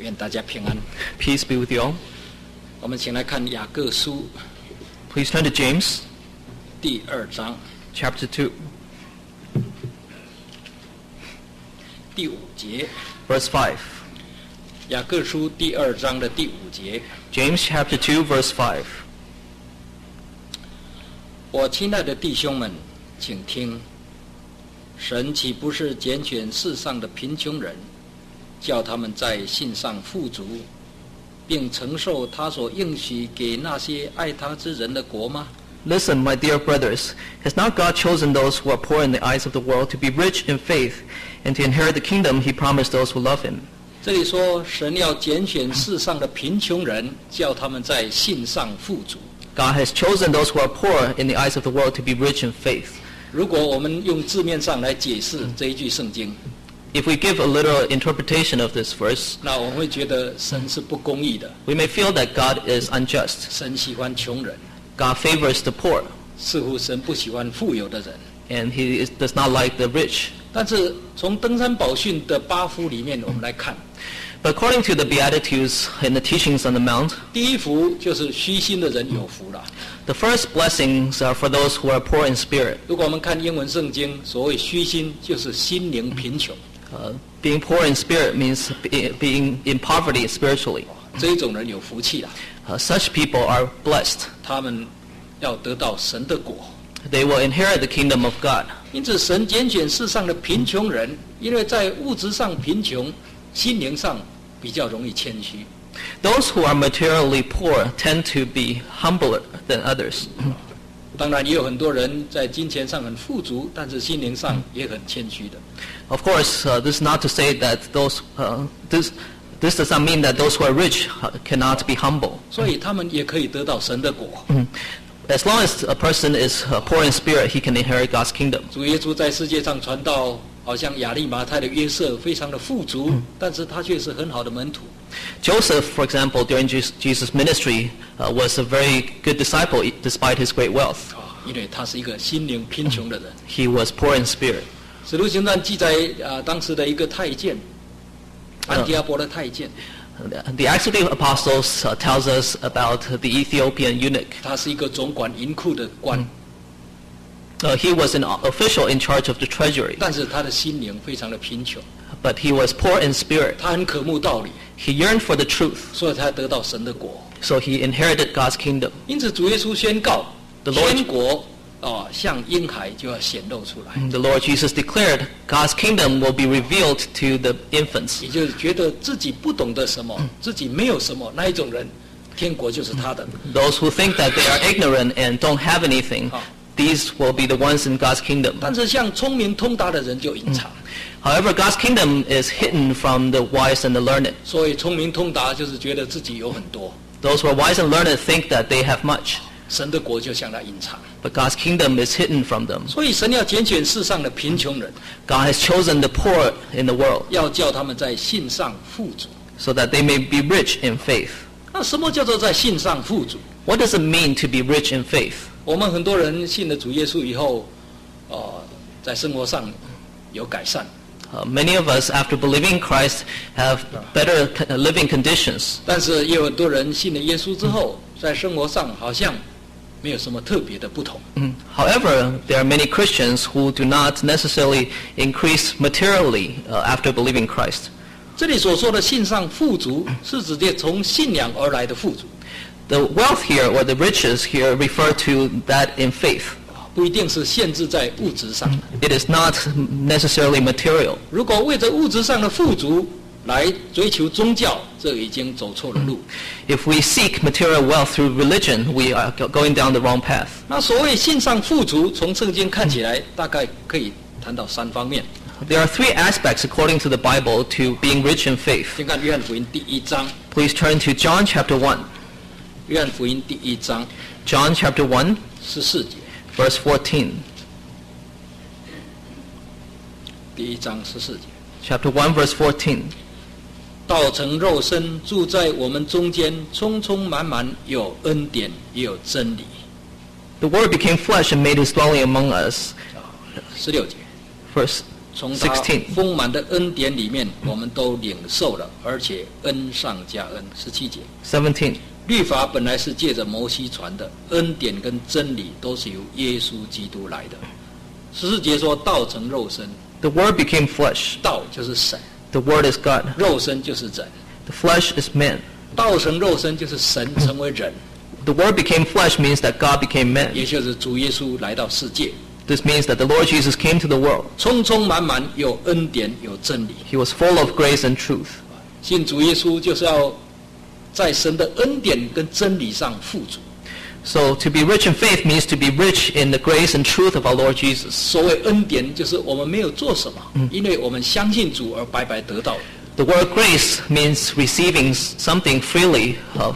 愿大家平安。 Peace be with you all. 我们请来看雅各书 Please turn to James 第2章 chapter 2, 第5节。 verse 5. 雅各书第2章的第5节。 James chapter 2, verse 5. 我亲爱的弟兄们，请听，神岂不是拣选世上的贫穷人，叫他们在信上富足，并承受他所应许给那些爱他之人的国吗？ Listen, my dear brothers, has not God chosen those who are poor in the eyes of the world to be rich in faith and to inherit the kingdom he promised those who love him? 这里说，神要拣选世上的贫穷人，叫他们在信上富足。 God has chosen those who are poor in the eyes of the world to be rich in faith. 如果我们用字面上来解释这一句圣经， If we give a literal interpretation of this verse, 那我们会觉得神是不公义的， we may feel that God is unjust. 神喜欢穷人， God favors the poor, 似乎神不喜欢富有的人。 and he does not like the rich. 但是从登山宝训的8福里面，我们来看， But according to the Beatitudes in the teachings on the Mount, 第一福就是虚心的人有福了。 the first blessings are for those who are poor in spirit. 如果我们看英文圣经，所谓虚心就是心灵贫穷， Being poor in spirit means being in poverty spiritually. 这一种人有福气了， Such people are blessed. 他们要得到神的果。 They will inherit the kingdom of God. 因此，神拣选世上的贫穷人，因为在物质上贫穷，心灵上比较容易谦虚。 Those who are materially poor tend to be humbler than others. 当然，也有很多人在金钱上很富足，但是心灵上也很谦虚的。 Of course, this is not to say that this does not mean that those who are rich cannot be humble. 所以他们也可以得到神的果。 As long as a person is poor in spirit, he can inherit God's kingdom. 主耶稣在世界上传道，好像亚利马太的约瑟非常的富足，但是他却是很好的门徒。 Joseph, for example, during Jesus' ministry, was a very good disciple despite his great wealth. 因为他是一个心灵贫穷的人。 He was poor in spirit. 使徒行传记载当时的一个太监，安提阿伯的太监， The Acts of the Apostles tells us about the Ethiopian eunuch. 他是一个总管银库的官， He was an official in charge of the treasury, 但是他的心灵非常的贫穷， but he was poor in spirit. 他很渴慕道理， He yearned for the truth, 所以他得到神的果。 so he inherited God's kingdom. 因此，主耶稣宣告， The Lord- 天国像婴孩就要显露出来， The Lord Jesus declared God's kingdom will be revealed to the infants. 也就是觉得自己不懂得什么，自己没有什么那一种人，天国就是他的。 Those who think that they are ignorant and don't have anything, these will be the ones in God's kingdom. 但是像聪明通达的人就隐藏， However, God's kingdom is hidden from the wise and the learned. 所以聪明通达就是觉得自己有很多， Those who are wise and learned think that they have much, 神的国就向他隐藏。 but God's kingdom is hidden from them. 所以神要拣选世上的贫穷人， God has chosen the poor in the world 要叫他们在信上富足。 so that they may be rich in faith. 那什么叫做在信上富足？ What does it mean to be rich in faith? 我们很多人信了主耶稣以后，在生活上有改善， Many of us, after believing Christ, have better living conditions. 但是也有很多人信了耶稣之后，在生活上好像没有什么特别的不同。 However, there are many Christians who do not necessarily increase materially after believing Christ. 这里所说的信上富足，是指的从信仰而来的富足， The wealth here, or the riches here, refer to that in faith. 不一定是限制在物质上。 It is not necessarily material. 如果为着物质上的富足来追求宗教，这已经走错了路。 If we seek material wealth through religion, we are going down the wrong path. 那所谓信上富足，从圣经看起来，大概可以谈到3方面。 There are 3 aspects, according to the Bible, to being rich in faith. 先看约翰福音第1章， Please turn to John chapter 1. 约翰福音第1章 John chapter 1, 14节， verse 14. 第1章14节， Chapter 1, verse 14. 道成肉身，住在我们中间，充充满满，有恩典，也有真理。 The Word became flesh and made his dwelling among us. 16节， Verse 从他丰满的恩典里面，我们都领受了，而且恩上加恩。17节。 17. 律法本来是借着摩西传的，恩典跟真理都是由耶稣基督来的。14节说道成肉身， The Word became flesh. 道就是神， The Word is God. 肉身就是人。 The flesh is man. 道成肉身就是神成为人， The Word became flesh means that God became man. 也就是主耶稣来到世界， This means that the Lord Jesus came to the world. 充充满满有恩典有真理。 He was full of grace and truth. 信主耶稣就是要在神的恩典跟真理上富足。 So to be rich in faith means to be rich in the grace and truth of our Lord Jesus. 所谓恩典，就是我们没有做什么，因为我们相信主而白白得到的。 The word grace means receiving something freely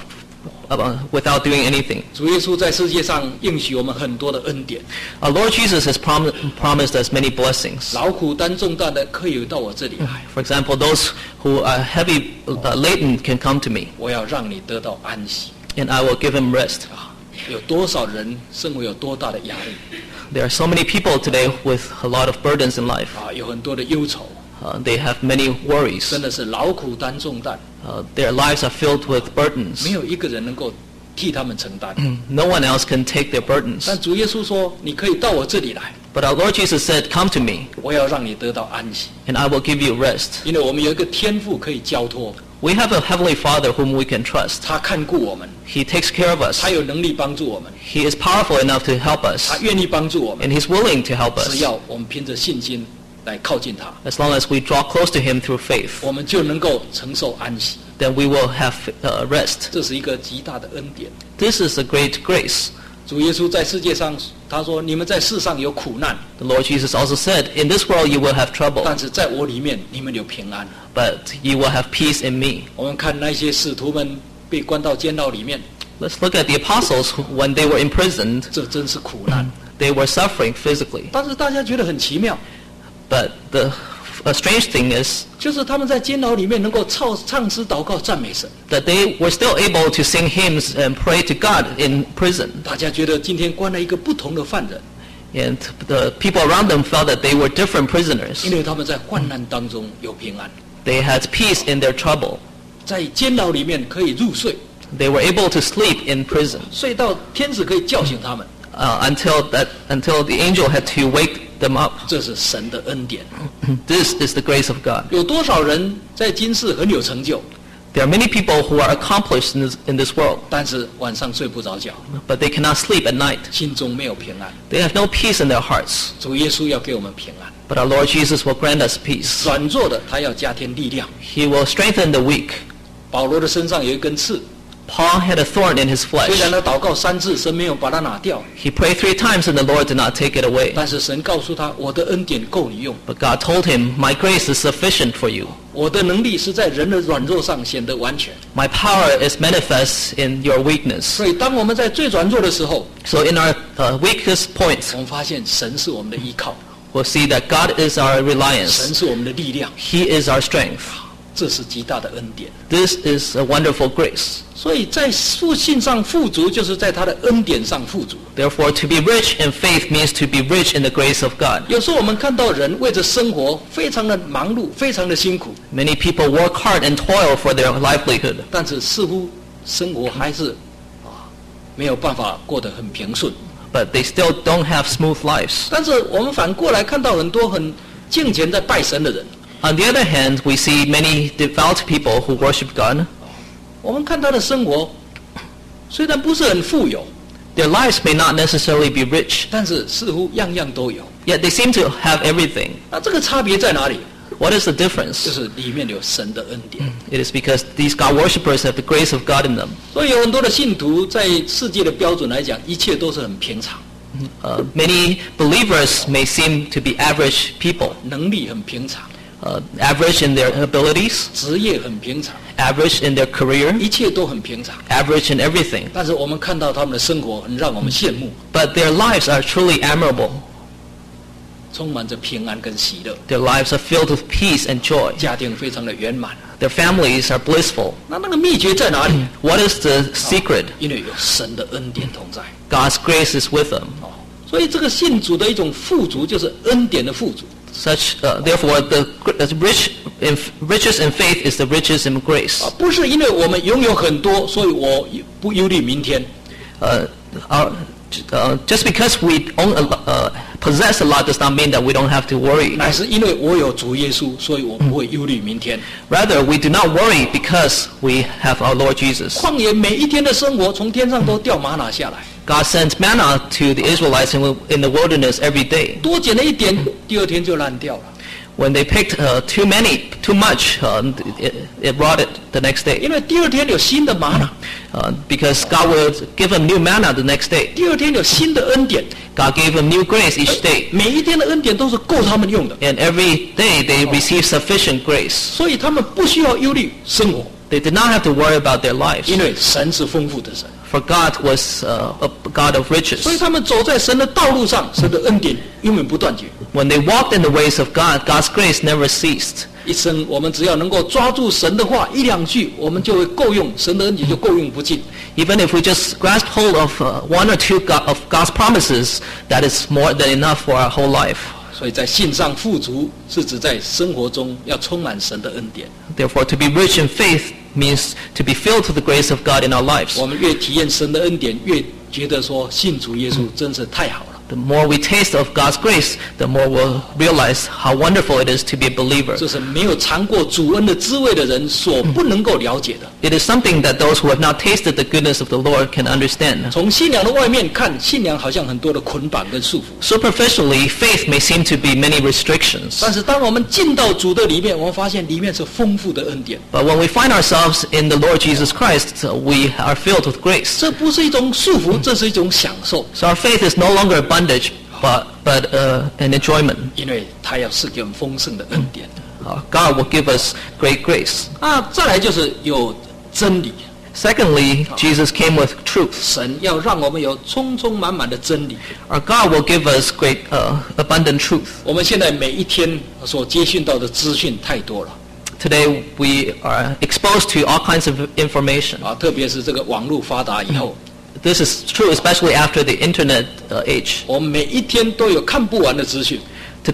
without doing anything. 主耶稣在世界上应许我们很多的恩典。 Our Lord Jesus has promised us many blessings. 劳苦担重担的可以到我这里来， For example, those who are heavy laden can come to me, 我要让你得到安息。 and I will give him rest. 有多少人生活有多大的压力 There are so many people today with a lot of burdens in life. 有很多的忧愁， They have many worries. 真的是劳苦担重担， Their lives are filled with burdens. 没有一个人能够替他们承担。 No one else can take their burdens. 但主耶稣说：“你可以到我这里来， But our Lord Jesus said, "Come to me, 我要让你得到安息。 and I will give you rest." 因为我们有一个天父可以交托， We have a heavenly Father whom we can trust. 他看顾我们， He takes care of us. 他有能力帮助我们， He is powerful enough to help us, 他愿意帮助我们。 and He's willing to help 只 us. 要我们凭着信心来靠近他， As long as we draw close to Him through faith, 我们就能够承受安息。 then we will have rest. 这是一个极大的恩典。 This is a great grace. 主耶稣在世界上，他说：“你们在世上有苦难， The Lord Jesus also said, "In this world you will have trouble, 但是在我里面你们有平安。” but you will have peace in me." 我们看那些使徒们被关到监牢里面， Let's look at the apostles when they were imprisoned. 这真是苦难。 They were suffering physically. 但是大家觉得很奇妙， But the strange thing is 就是他们在监牢里面能够唱诗、祷告、赞美神。 that they were still able to sing hymns and pray to God in prison. 大家觉得今天关了一个不同的犯人， And the people around them felt that they were different prisoners. 因为他们在患难当中有平安， They had peace in their trouble. 在监牢里面可以入睡， They were able to sleep in prison 睡到天使可以叫醒他们， until the angel had to wake them up. 这是神的恩典。 This is the grace of God. 有多少人在今世很有成就， There are many people who are accomplished in this world, 但是晚上睡不着觉， but they cannot sleep at night. 心中没有平安。 They have no peace in their hearts. 主耶稣要给我们平安， But our Lord Jesus will grant us peace. 软弱的他要加添力量。 He will strengthen the weak. 保罗的身上有一根刺， Paul had a thorn in his 虽 flesh. 然他祷告3次，神没有把它拿掉， He prayed 3 times and the Lord did not take it away. 但是神告诉他：“我的恩典够你用， But God told him, "My grace is sufficient for you. 我的能力是在人的软弱上显得完全。 My power is manifest in your weakness." ” 所以，当我们在最软弱的时候， So in our weakest points, 我们发现神是我们的依靠， we'll see that God is our 神 reliance. 是我们的力量， He is our strength. 这是极大的恩典。 This is a wonderful grace. 所以在信上富足，就是在他的恩典上富足。 Therefore, to be rich in faith means to be rich in the grace of God. 有时候我们看到人为着生活非常的忙碌，非常的辛苦， Many people work hard and toil for their livelihood, 但是似乎生活还是没有办法过得很平顺。 but they still don't have smooth lives. 但是我们反过来看到很多很敬虔在拜神的人， On the other hand, we see many devout people who worship God. 我们看他的生活虽然不是很富有， Their lives may not necessarily be rich, 但是似乎样样都有。 yet they seem to have everything. 那这个差别在哪里？ What is the 就 difference? 是里面有神的恩典。 It is because these God worshippers have the grace of God in them. 所以有很多的信徒在世界的标准来讲，一切都是很平常， Many believers may seem to be average people, 能力很平常， average in their abilities, 职业很平常， average in their career, 一切都很平常。 average in everything. 但是我们看到他们的生活很让我们羡慕， But their lives are truly admirable. 充满着平安跟喜乐， Their lives are filled with peace and joy. 家庭非常的圆满。 Their families are blissful. 那个秘诀在哪里？ What is the secret? 因为有神的恩典同在。 God's grace is with them. 所以这个信主的一种富足，就是恩典的富足。 Therefore, the riches in faith is the riches in grace. 不是因为我们拥有很多，所以我不忧虑明天。 Just because we possess a lot does not mean that we don't have to worry. 乃是因为我有主耶稣，所以我不会忧虑明天。 Rather, we do not worry because we have our Lord Jesus. 旷野每一天的生活，从天上都掉玛瑙下来， God sends manna to the Israelites in the wilderness every day. 多捡了一点，第二天就烂掉了。 When they picked too much, it rotted the next day. 因为第二天有新的玛瑙， Because God will give them new manna the next day. 第二天有新的恩典， God gave them new grace each day. 每一天的恩典都是够他们用的， And every day they receive sufficient grace. 所以他们不需要忧虑生活， They did not have to worry about their lives. 因为神是丰富的神， For God was a God of riches. 所以他们走在神的道路上，神的恩典永远不断绝。 When they walked in the ways of God, God's grace never ceased. 一生我们只要能够抓住神的话一两句，我们就会够用，神的恩典就够用不尽。 Even if we just grasp hold of one or two of God's promises, that is more than enough for our whole life. 所以在信上富足，是指在生活中要充满神的恩典。 Therefore, to be rich in faith means to be filled with the grace of God in our lives. 我们越体验神的恩典，越觉得说信主耶稣真是太好了。 The more we taste of God's grace, the more we'll realize how wonderful it is to be a believer. 这是没有尝过主恩的滋味的人所不能够了解的。 It is something that those who have not tasted the goodness of the Lord can understand. 从信仰的外面看，信仰好像很多的捆绑跟束缚。 Superficially, faith may seem to be many restrictions. 但是当我们进到主的里面，我们发现里面是丰富的恩典。 But when we find ourselves in the Lord Jesus Christ, we are filled with grace. 这不是一种束缚，这是一种享受。 So our faith is no longer a bondage, but an enjoyment. 因为他要赐给我们丰盛的恩典。 God will give us great grace. 再来就是有真理。 Secondly, Jesus came with truth. 神要让我们有充充满满的真理。 Our God will give us great, abundant truth. 我们现在每一天所接讯到的资讯太多了。 Today we are exposed to all kinds of information. 特别是这个网络发达以后， This is true especially after the internet age. 我们每一天都有看不完的资讯。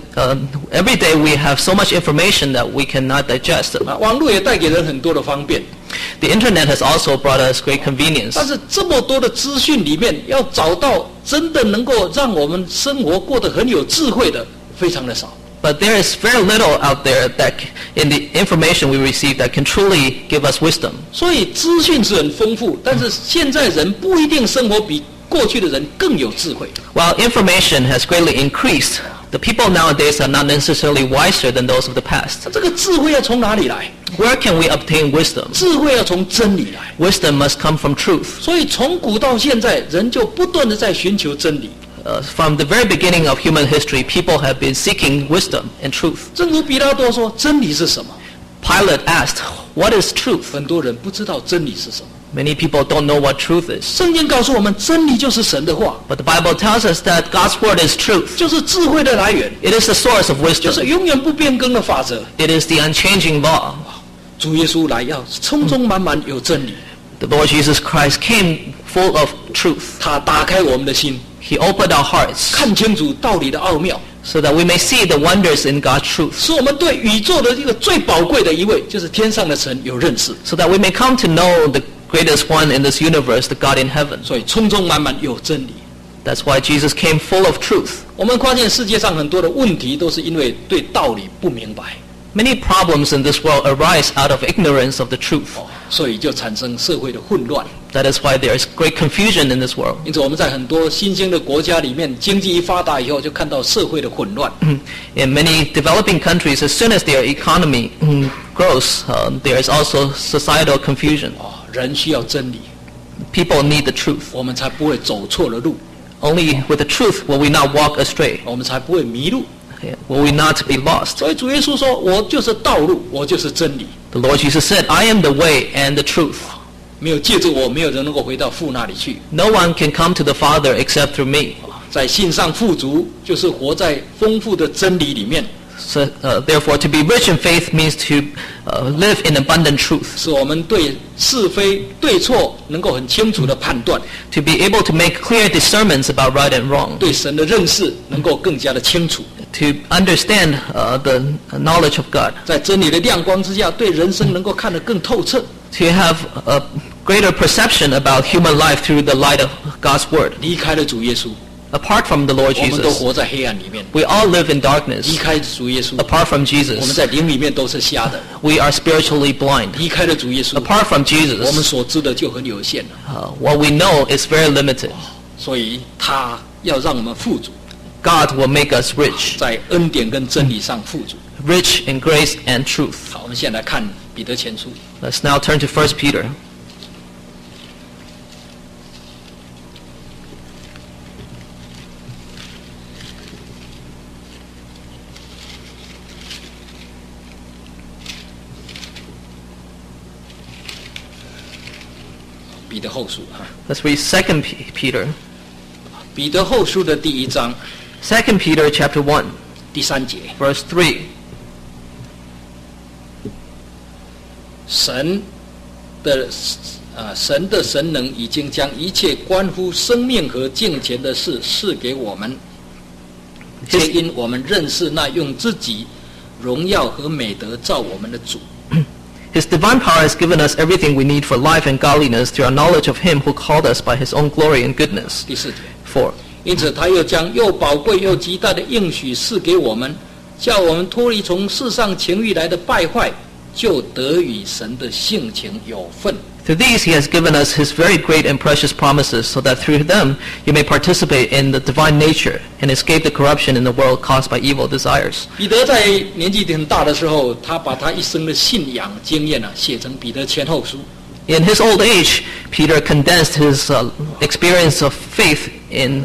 Every day we have so much information that we cannot digest it. 网络也带给人很多的方便。 The internet has also brought us great convenience. 但是这么多的资讯里面，要找到真的能够让我们生活过得很有智慧的，非常的少。 But there is very little out there that in the information we receive that can truly give us wisdom. 所以资讯是很丰富，但是现在人不一定生活比过去的人更有智慧。 While information has greatly increased, the people nowadays are not necessarily wiser than those of the past. 这个智慧要从哪里来？ Where can we obtain wisdom? 智慧要从真理来。 Wisdom must come from truth. 所以从古到现在，人就不断的在寻求真理。 From the very beginning of human history, people have been seeking wisdom and truth. 正如彼拉多说，真理是什么？ Pilate asked, "What is truth?" 很多人不知道真理是什么。 Many people don't know what truth is. 圣经告诉我们，真理就是神的话， But the Bible tells us that God's word is truth. 就是智慧的来源， It is the source of 就是 wisdom. 永远不变更的法则。 It is the unchanging law. 主耶稣来要充充满满有真理， The Lord Jesus Christ came full of truth. 他打开我们的心， He opened our hearts 看清楚道理的奥妙， so that we may see the wonders in God's truth, 使我们对宇宙的这个最宝贵的一位，就是天上的神有认识。 so that we may come to know the greatest one in this universe, the God in heaven. 所以充充满满有真理。 That's why Jesus came full of truth. 我们发现世界上很多的问题都是因为对道理不明白， Many problems in this world arise out of ignorance of the truth. 所以就产生社会的混乱。 That is why there is great confusion in this world. 因此我们在很多新兴的国家里面，经济一发达以后，就看到社会的混乱。 In many developing countries, as soon as their economy grows, there is also societal confusion. 人需要真理， People need the truth. 我们才不会走错了路， Only with the truth will we not walk astray. 我们才不会迷路。 Will we not be lost? 所以主耶稣说：“我就是道路，我就是真理。 The Lord Jesus said, I am the way and the truth. 没有借着我，没有人能够回到父那里去。 No one can come to the Father except through me. 在信上富足，就是活在丰富的真理里面， So, therefore, to be rich in faith means to live in abundant truth. 使我们对是非对错能够很清楚的判断， To be able to make clear discernments about right and wrong. 对神的认识能够更加的清楚。 to understand the knowledge of God, 在真理的亮光之下，对人生能够看得更透彻。 to have a greater perception about human life through the light of God's Word. 离开了主耶稣， Apart from the Lord 我们都 Jesus, 活在黑暗里面； we all live in 离 darkness. 开主耶稣， Apart from 我们 Jesus, 在灵里面都是瞎的； we are spiritually blind. 离开了主耶稣， Apart from 我们 Jesus, 所知的就很有限了。 what we know is very limited. 所以他要让我们富足， God will make us rich, 在恩典跟真理上富足。 rich in grace and truth. 好，我们现在来看彼得前书。 Let's now turn to 1 Peter. 彼得后书哈， Let's read 2 Peter. 彼得后书的第1章 2 Peter chapter 1, 第3节， verse 3. 神的神能已经将一切关乎生命和敬虔的事赐给我们，且因我们认识那用自己荣耀和美德造我们的主。 His divine power has given us everything we need for life and godliness through our knowledge of Him who called us by His own glory and goodness. 第4节， 4. 因此他又将又宝贵又极大的应许赐给我们，叫我们脱离从世上情欲来的败坏，就得与神的性情有份。 Through these He has given us His very great and precious promises, so that through them you may participate in the divine nature and escape the corruption in the world caused by evil desires. 彼得在年纪很大的时候，他把他一生的信仰经验写成彼得前后书。 In his old age, Peter condensed his experience of faith in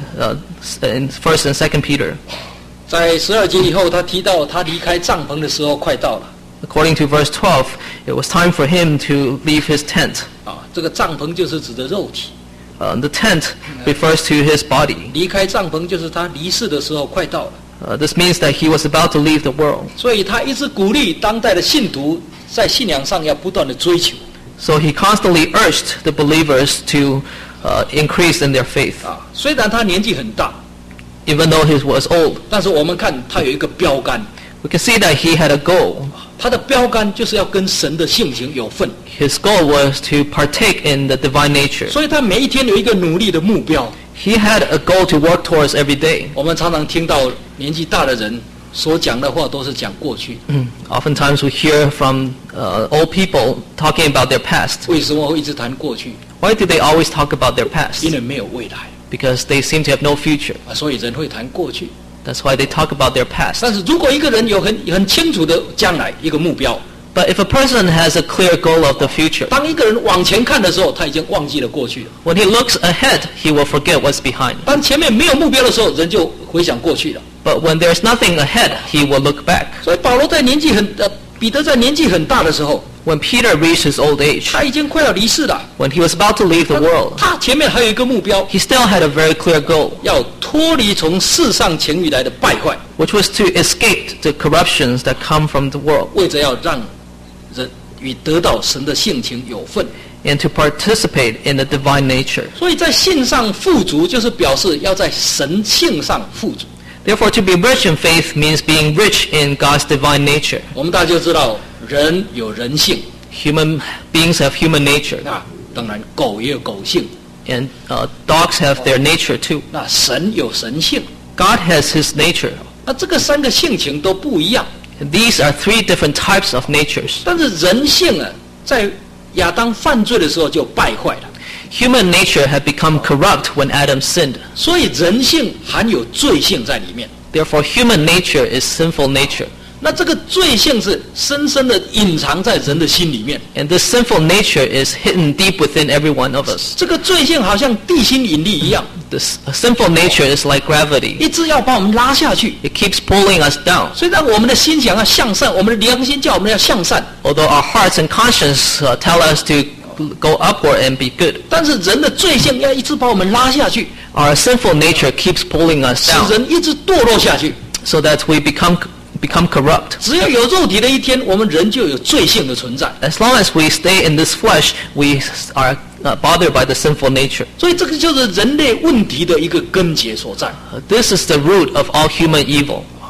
1st and 2nd Peter. 在12节以后，他提到他离开帐篷的时候快到了。 According to verse 12, it was time for him to leave his tent. 这个帐篷就是指的肉体， The tent refers to his body. 离开帐篷就是他离世的时候快到了。 This means that he was about to leave the world. 所以他一直鼓励当代的信徒在信仰上要不断的追求。 So he constantly urged the believers to increase in their faith. 虽然他年纪很大， Even though he was old, 但是我们看他有一个标杆， we can see that he had a goal. 他的标杆就是要跟神的性情有份， His goal was to partake in the divine nature. 所以他每一天有一个努力的目标。 He had a goal to work towards every day. 我们常常听到年纪大的人所讲的话都是讲过去， Oftentimes we hear from old people talking about their past. 为什么会一直谈过去？ Why do they always talk about their past? 因为没有未来 Because they seem to have no future. 所以人会谈过去。 That's why they talk about their past. 但是如果一个人有很清楚的将来一个目标， But if a person has a clear goal of the future, 当一个人往前看的时候，他已经忘记了过去了。 when he looks ahead, he will forget what's behind. 当前面没有目标的时候，人就回想过去了。 But when there's nothing ahead, he will look back. 所以保罗在彼得在年纪很大的时候， When Peter reached his old age, 他已经快要离世了。 when he was about to leave the world, 他前面还有一个目标， he still had a very clear goal, 要脱离从世上情欲来的败坏， which was to escape the corruptions that come from the world 为着要让人与得到神的性情有份。 and to participate in the divine nature. 所以在信上富足，就是表示要在神性上富足。 Therefore, to be rich in faith means being rich in God's divine nature. 我们大家就知道，人有人性 Human beings have human nature, 当然狗也有狗性， and dogs have their nature too. 那神有神性， God has his nature. 那这个3个性情都不一样。 And these are 3 different types of natures. 但是人性在亚当犯罪的时候就败坏了， Human nature had become corrupt when Adam sinned. 所以人性含有罪性在里面。 Therefore, human nature is sinful nature. 那这个罪性是深深的隐藏在人的心里面。 And this sinful nature is hidden deep within every one of us. 这个罪性好像地心引力一样， This sinful nature is like gravity. 一直要把我们拉下去。 It keeps pulling us down. 所以让我们的心想要向善，我们的良心叫我们要向善， Although our hearts and conscience tell us to go upward and be good, 但是人的罪性要一直把我们拉下去， our sinful nature keeps pulling us 使 down 人一直堕落下去。 so that we become corrupt. 只要有肉体的一天，我们人就有罪性的存在。 As long as we stay in this flesh, we are bothered by the sinful nature. 所以这个就是人类问题的一个根结所在。 This is the root of all human evil.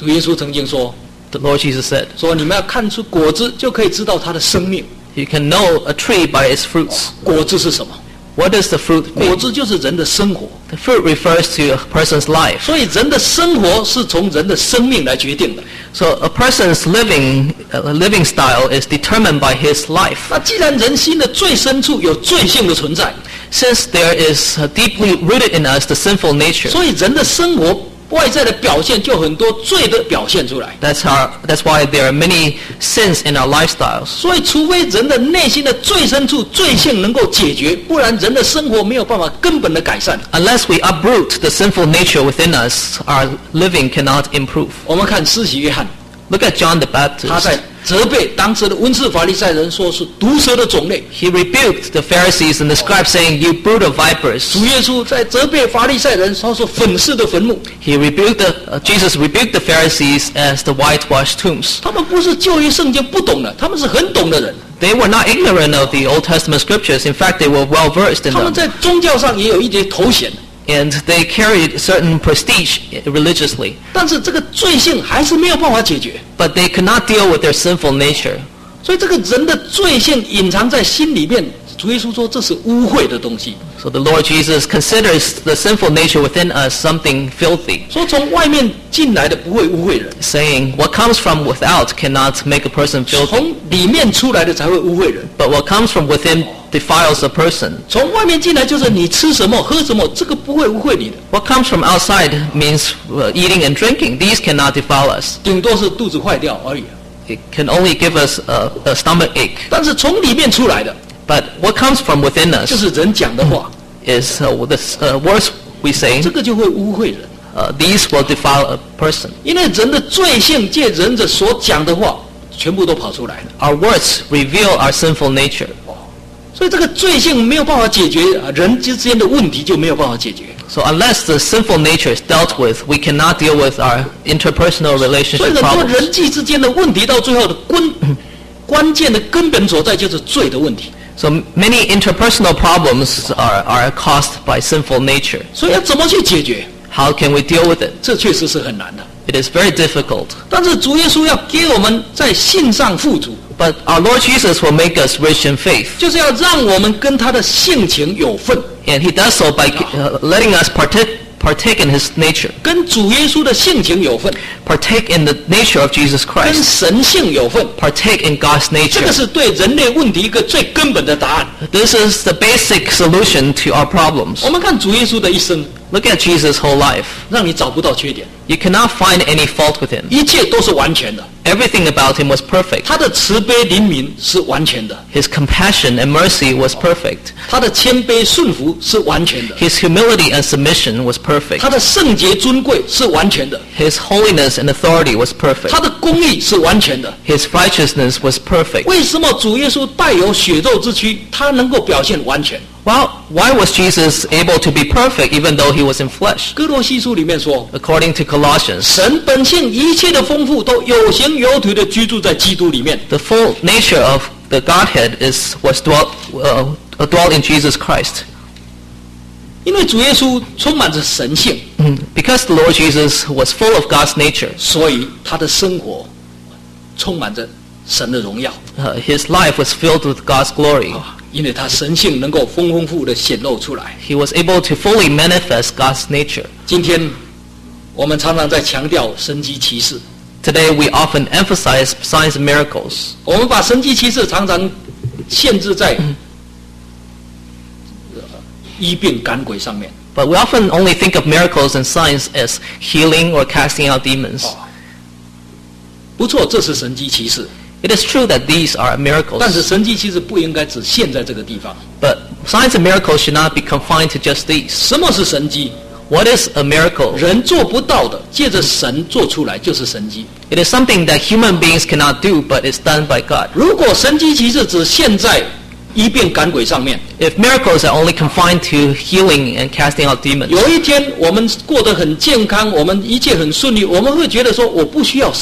主耶稣曾经说 The Lord Jesus said, 说你们要看出果子，就可以知道它的生命。 you can know a tree by its fruits. 果子是什么？ What does the fruit 果 mean? 子就是人的生活。 The fruit refers to a person's life. 所以人的生活是从人的生命来决定的。 So a person's living style is determined by his life. 那既然人心的最深处有罪性的存在， Since there is deeply rooted in us the sinful nature, 所以人的生活外在的表现就很多罪的表现出来。 that's why there are many sins in our lifestyles. 所以除非人的内心的最深处罪性能够解决，不然人的生活没有办法根本的改善。 Unless we uproot the sinful nature within us, our living cannot improve. 我们看施洗约翰， Look at John the 他 Baptist. 在责备当时的文士法利赛人，说是毒蛇的种类。 He rebuked the Pharisees and the scribes, saying, "You brood of vipers." 主耶稣在责备法利赛人，说是粉饰的坟墓。 Jesus rebuked the Pharisees as the whitewashed tombs. 他们不是旧约圣经不懂的，他们是很懂的人。 They were not ignorant of the Old Testament scriptures. In fact, they were well versed in 他们 them. 在宗教上也有一些头衔， And they carried certain prestige religiously. 但是这个罪性还是没有办法解决。 But they could not deal with their sinful nature. 所以这个人的罪性隐藏在心里面，主耶稣说这是污秽的东西。 So the Lord Jesus considers the sinful nature within us something filthy, 说从外面进来的不会污秽人， saying what comes from without cannot make a person filthy, 从里面出来的才会污秽人。 but what comes from within defiles a person. 从外面进来就是你吃什么喝什么，这个不会污秽你的， What comes from outside means eating and drinking. These cannot defile us. 顶多是肚子坏掉而已。 It can only give us a stomach ache. 但是从里面出来的， But what comes from within 就 us 是人讲的话， is the words we say. 这个就会污秽人。 These will defile a person. 因为人的罪性借人的所讲的话，全部都跑出来了。 Our words reveal our sinful nature. 所以这个罪性没有办法解决，人之间的问题就没有办法解决。 So unless the sinful nature is dealt with, we cannot deal with our interpersonal 所以 relationship 很多 problems. 人际之间的问题，到最后的关键的根本所在就是罪的问题。 So many interpersonal problems are caused by sinful nature. 所以要怎么去解决， How can we deal with it? 这确实是很难的。 It is very difficult. 但是主耶稣要给我们在信上富足， But our Lord Jesus will make us rich in faith. 就是要让我们跟他的性情有份， And he does so by letting us partake in his nature, 跟主耶稣的性情有份， partake in the nature of Jesus 跟 Christ, 神性有份。 partake in God's 这个 nature. 是对人类问题一个最根本的答案。 This is the basic solution to our problems. 我们看主耶稣的一生， Look at Jesus' whole life. 让你找不到缺点， You cannot find any fault with him. 一切都是完全的。 Everything about him was perfect. 他的慈悲怜悯是完全的， His compassion and mercy was perfect. 他的谦卑顺服是完全的， His humility and submission was perfect. 他的圣洁尊贵是完全的， His holiness and authority was perfect. 他的公义是完全的。 His righteousness was perfect. 为什么主耶稣带有血肉之躯，他能够表现完全？ Well, why was Jesus able to be perfect even though he was in flesh? 哥罗西书里面说， According to Colossians, 神本性一切的丰富都有形有体的居住在基督里面。 the full nature of the Godhead was dwelt in Jesus Christ. 因为主耶稣充满着神性， Because the Lord Jesus was full of God's nature, 所以他的生活充满着神的荣耀。 his life was filled with God's glory. 因为他神性能够丰富的显露出来。 He was able to fully manifest God's nature. 今天我们常常在强调神迹奇事， Today we often emphasize signs and miracles. 我们把神迹奇事常常限制在医病赶鬼上面。 But we often only think of miracles and signs as healing or casting out demons. 不错，这是神迹奇事， It is true that these are 但是 miracles, 神迹奇事不应该只限在这个地方。 but signs and miracles should not be confined to just these. 什么是神迹？ What is a miracle? 人做不到的，借着神做出来就是神迹。 It is something that human beings cannot do, but is done by God. 如果神迹奇事只限在医病赶鬼上面， If miracles are only confined to healing and casting out demons, 有一天我们过得很健康，我们一切很顺利，我们会觉得说我不需要神。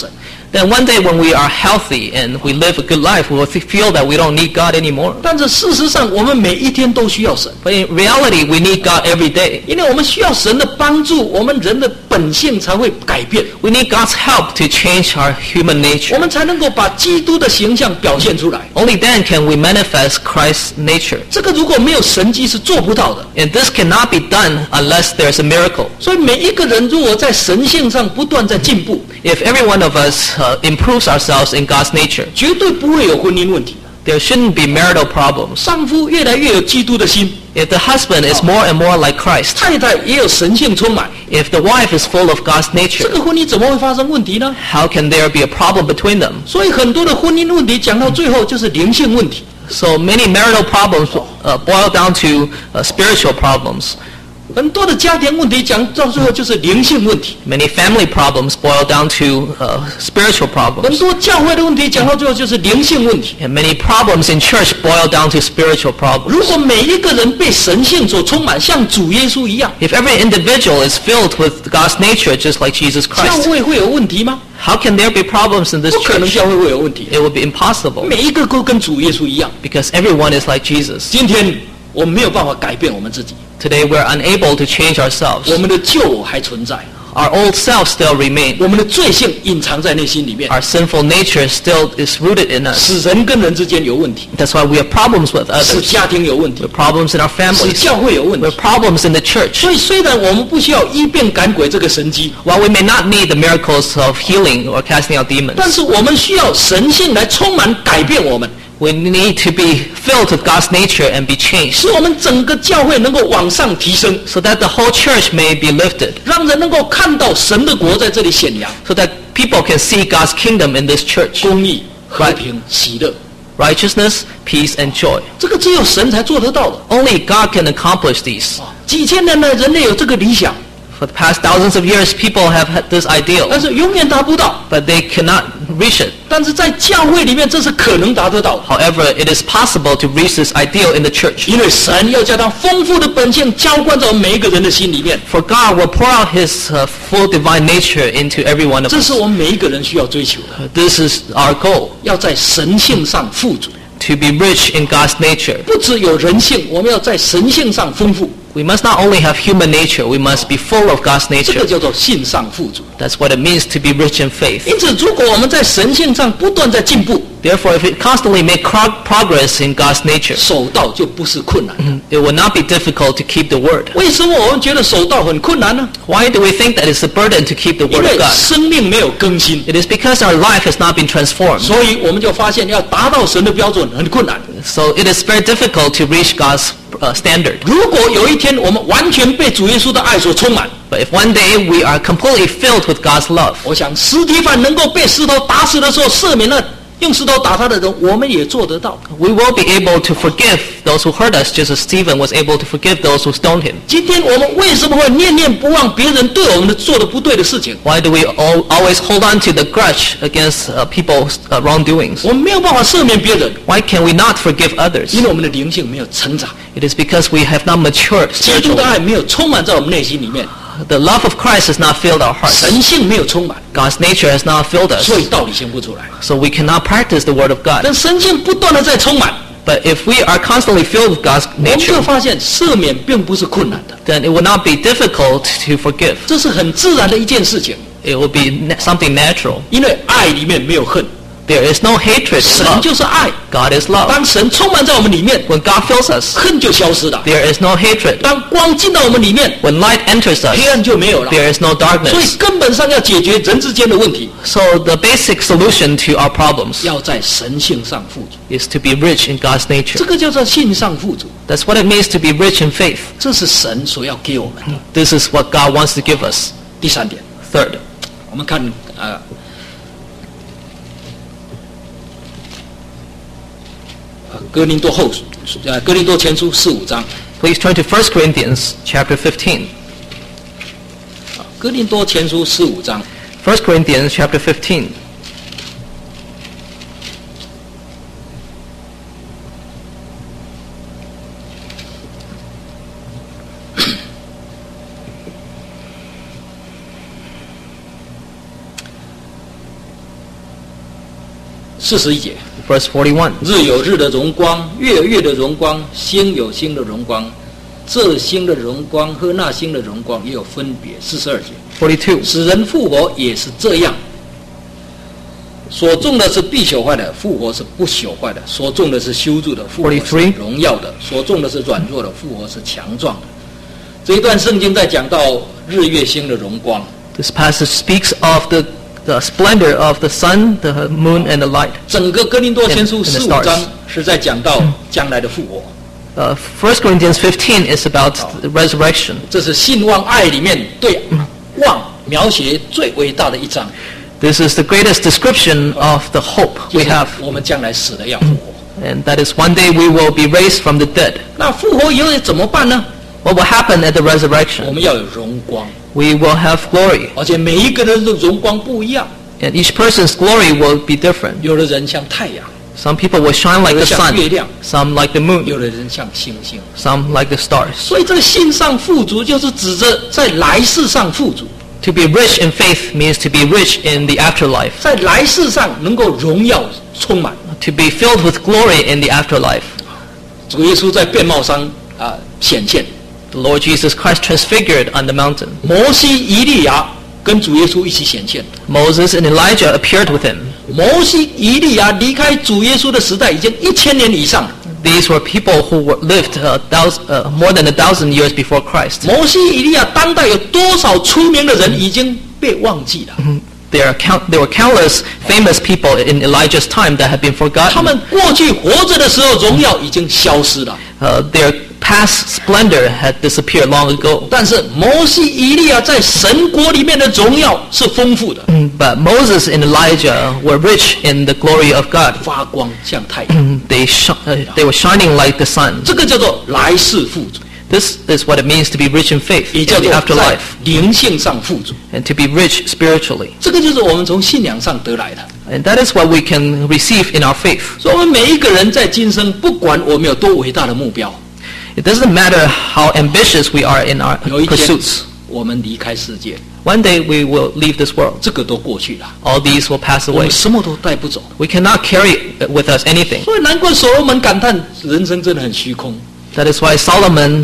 then one day when we are healthy and we live a good life, we will feel that we don't need God anymore. 但是事实上，我们每一天都需要神， But in reality, we need God every day. 因为我们需要神的帮助，我们人的本性才会改变， We need God's help to change our human 我 nature. 们才能够把基督的形象表现出来。 Only then can we manifest Christ's nature. 这个如果没有神迹是做不到的。 And this cannot be done unless there's a miracle. 所以每一个人如果在神性上不断在进步， If every one of us improves ourselves in God's nature, 绝对不会有婚姻问题。 there shouldn't be marital problems. 丈夫越来越有基督的心， If the husband is more and more like Christ, 太太也有神性充满， if the wife is full of God's 这 nature, 个婚姻怎么会发生问题呢？ how can there be a problem between them? 所以很多的婚姻问题讲到最后就是灵性问题。 So many marital problems boil down to spiritual problems. 很多的家庭问题讲到最后就是灵性问题， Many family problems boil down to spiritual 很 problems. 多教会的问题讲到最后就是灵性问题。 And many problems in church boil down to spiritual problems. 如果每一个人被神性所充满，像主耶稣一样， If every individual is filled with God's nature just like Jesus 教 Christ, 会会有问题吗？ how can there be problems in this 不可能， church? 教会会有问题。 It would be impossible 每一个都跟主耶稣一样。 because everyone is like Jesus. 今天我们没有办法改变我们自己， Today we're unable to change ourselves. 我们的旧我还存在， Our old self still remain. 我们的罪性隐藏在内心里面， Our sinful nature still is rooted in us. 使人跟人之间有问题， That's why we have problems with 使 others. 家庭有问题 We，have problems in our 使 families. 教会有问 We 题 have。problems in the church. 所以虽然我们不需要医病赶鬼这个神迹， While we may not need the miracles of healing or casting out demons, 但是我们需要神性来充满改变我们， we need to be filled with God's nature and be changed 使我们整个教会能够往上提升， so that the whole church may be lifted, 让人能够看到神的国在这里显扬， so that people can see God's kingdom in this church. 公义、和平、喜乐， Righteousness, peace, and joy. 这个只有神才做得到的。 Only God can accomplish these. 几千年来，人类有这个理想， For the past thousands of years, people have had this ideal, 但是永远达不到。 but they cannot reach it. 但是在教会里面，这是可能达得到的， However, it is possible to reach this ideal in the church. 因为神要将他丰富的本性浇灌在我们每一个人的心里面， For God will pour out His full divine nature into every one of 这 us. 是我们每一个人需要追求的， This is our goal, 要在神性上富足， to be rich in God's nature. 不只有人性，我们要在神性上丰富， We must not only have human nature, we must be full of God's 这个 nature. 叫做性上富足。 That's what it means to be rich in faith. 因此，如果我们在神性上不断在进步， Therefore, if we constantly make progress in God's nature, 守道就不是困难。 it will not be difficult to keep the word. 为什么我们觉得守道很困难呢？ Why do we think that it's a burden to keep the 因 word 为 of God? 生命没有更新， It is because our life has not been transformed. 所以我们就发现要达到神的标准很困难。 So it is very difficult to reach God's standard. 如果有一天我们完全被主耶稣的爱所充满， But if one day we are completely filled with God's love, 我想司提反能够被石头打死的时候赦免了用石头打他的人，我们也做得到。 we will be able to forgive those who hurt us just as Stephen was able to forgive those who stoned him. 今天我们为什么会念念不忘别人对我们做的不对的事情？ Why do we always hold on to the grudge against people's wrongdoings? 我们没有办法赦免别人， Why can we not forgive others? 因为我们的灵性没有成长， It is because we have not matured 基督的 spiritually. 爱没有充满在我们内心里面， The love of Christ has not filled our hearts. 神性没有充满， God's nature has not filled us. 所以道理显不出来。 So we cannot practice the word of God. 但神性不断的在充满， But if we are constantly filled with God's 我们就 nature, 发现赦免并不是困难的， then it will not be difficult to forgive. 这是很自然的一件事情， It will be something natural. 因为爱里面没有恨， There is no hatred in 神 love. 就是爱。 God is love. 当神充满在我们里面， When God fills us, 恨就消失了； there is no hatred. 当光进到我们里面， When light enters 黑 us, 暗就没有了。 there is no 所以 darkness. 根本上要解决人之间的问题， So the basic solution to our problems 要在神性上富足， is to be rich in God's 这 nature. 个叫做性上富足， That's what it means to be rich in faith. 这是神所要给我们的。 This is what God wants to give us. 第三点， Third, 我们看哥林多前书4-5章， please turn to 1 Corinthians chapter 15. 哥林多前书4-5章， 1 Corinthians chapter 15. 41节， verse 41. 日有日的荣光，月有月的荣光，星有星的荣光，这星的荣光和那星的荣光也有分别。42节， 42. 使人复活也是这样。所种的是必朽坏的，复活是不朽坏的；所种的是羞辱的，复活是 43 荣耀的；所种的是软弱的，复活是强壮的。这一段圣经在讲到日月星的荣光。 This passage speaks of the splendor of the sun, the moon, and the light. 整个哥林多前书 And the 15 stars. 章是在讲到将来的复活。 1 Corinthians 15 is about the resurrection. 这是信望爱里面对望描写最伟大的一章。 This is the greatest description of the hope 就 we 是 have. 我们将来死了要复活。 And that is one day we will be raised from the dead. 那复活以后怎么办呢？ What will happen at the 我 resurrection? 们要有荣光， We will have glory. 而且每一个人的荣光不一样。 And each person's glory will be different. 有的人像太阳， Some people will shine like the sun. Some like the 有 moon. 的人像星星。 Some like the stars. 所以这个信上富足，就是指着在来世上富足， To be rich in faith means to be rich in the afterlife. 在来世上能够荣耀充满。 To be filled with glory in the afterlife. 主耶稣在变貌上显现， The Lord Jesus Christ transfigured on the mountain. 摩西、以利亚跟主耶稣一起显现。 Moses and Elijah appeared with him. 摩西、以利亚离开主耶稣的时代已经1000年以上了。 These were people who lived more than 1,000 years before Christ. 摩西、以利亚当代有多少出名的人已经被忘记了？ There were countless famous people in Elijah's time that have been 他 forgotten. 们过去活着的时候荣耀已经消失了。 Their past splendor had disappeared long ago. 但是摩西、以利亚在神国里面的荣耀是丰富的， But Moses and Elijah were rich in the glory of God. 发光像太阳。 They were shining like the sun. 这个叫做来世富足， This is what it means to be rich in faith 也 in 叫 the 做在 afterlife, 灵性上富足。 and to be rich spiritually. 这个就是我们从信仰上得来的。 And that is what we can receive in our faith. 所以，我们每一个人在今生，不管我们有多伟大的目标， It doesn't matter how ambitious we are in our 有一天 pursuits. 我们离开世界， One day we will leave this world. 这个都过去了， All these will pass 我 away. 们什么都带不走。 We cannot carry with us anything. 所以，难怪所罗门感叹人生真的很虚空。 That is why Solomon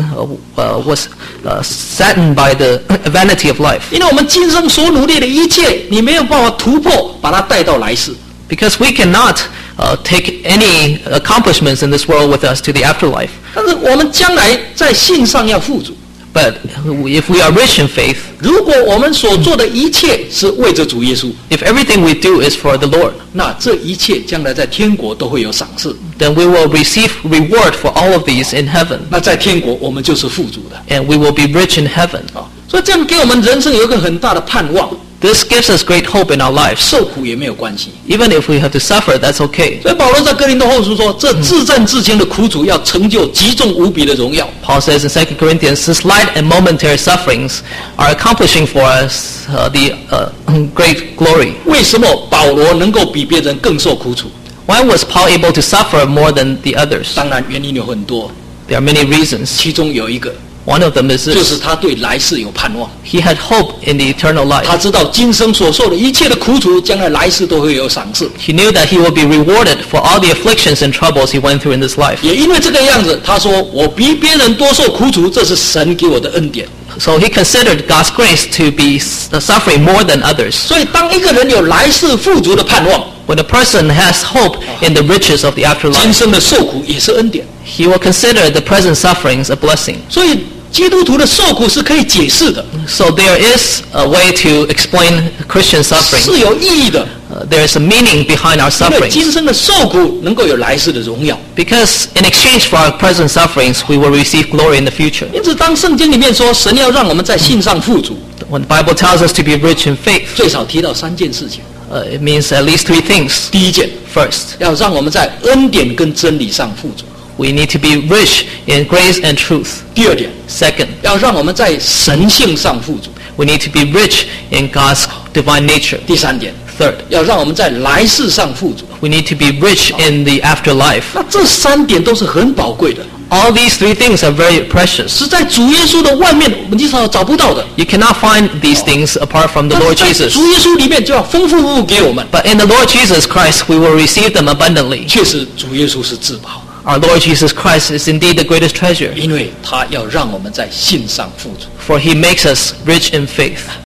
was saddened by the vanity of life. 因为我们今生所努力的一切，你没有办法突破，把它带到来世。 Because we cannot take any accomplishments in this world with us to the afterlife. 但是我们将来在信上要富足。 But if we are rich in faith, 如果我们所做的一切是为着主耶稣， if everything we do is for the Lord, 那这一切将来在天国都会有赏赐。 then we will receive reward for all of these in heaven. 那在天国我们就是富足的。 And we will be rich in heaven. 所以这样给我们人生有一个很大的盼望， This gives us great hope in our lives. 受苦也没有关系。 Even if we have to suffer, that's okay. 所以保罗在哥林多后书说，这至战至轻的苦楚要成就极重无比的荣耀。 Paul says in 2 Corinthians, "These light and momentary sufferings are accomplishing for us the great glory." 为什么保罗能够比别人更受苦楚？ Why was Paul able to suffer more than the others? 当然原因有很多， There are many reasons. 其中有一个 One of them is 就是 this. 他对来世有盼望， He had hope in the eternal 他 life. 知道今生所受的一切的苦楚，将来来世都会有赏赐。 He knew that he would be rewarded for all the afflictions and troubles he went through in this life. 也因为这个样子，他说：“我比别人多受苦楚，这是神给我的恩典。 So he considered God's grace to be suffering more than others. ” 所以，当一个人有来世富足的盼望， When a person has hope in the riches of the 今 afterlife, 生的受苦也是恩典。 he will consider the present sufferings a blessing. 所以，基督徒的受苦是可以解释的， So there is a way to explain Christian 是 suffering. 有意义的。 There is a meaning behind our 因为今 sufferings. 生的受苦能够有来世的荣耀。 Because in exchange for our present sufferings, we will receive glory in the future. 因此，当圣经里面说神要让我们在信上富足， When the Bible tells us to be rich in faith, 最少提到3件事情。 it means at least 3 things. 第一件， First, 要让我们在恩典跟真理上富足； we need to be rich in grace and truth. 第二点， Second, 要让我们在神性上富足； we need to be rich in God's divine nature. 第三点， Third, 要让我们在来世上富足。 we need to be rich in the afterlife. 那这3点都是很宝贵的。 All these three things are very precious. 是在主耶稣的外面你找不到的。 You cannot find these things apart from the 但 Lord 是在 Jesus. 主耶稣里面就要丰富富给我们。 But in the Lord Jesus Christ, we will receive them abundantly. 确实，主耶稣是至宝， Our Lord Jesus Christ is indeed the greatest treasure, 因为他要让我们在信上富足。 for he makes us rich in faith.